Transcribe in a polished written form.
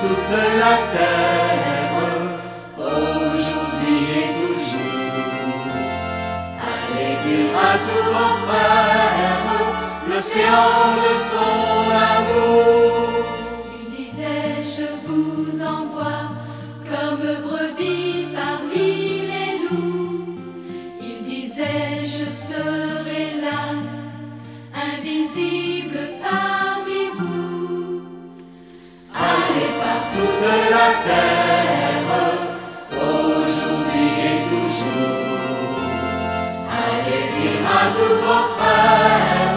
toute la terre, aujourd'hui et toujours. Allez dire à tous vos frères l'océan de son amour. Il disait, je vous envoie comme brebis parmi les loups. Il disait, je serai là, invisible parmi vous. Allez par toute la terre, aujourd'hui et toujours. Allez dire à tous vos frères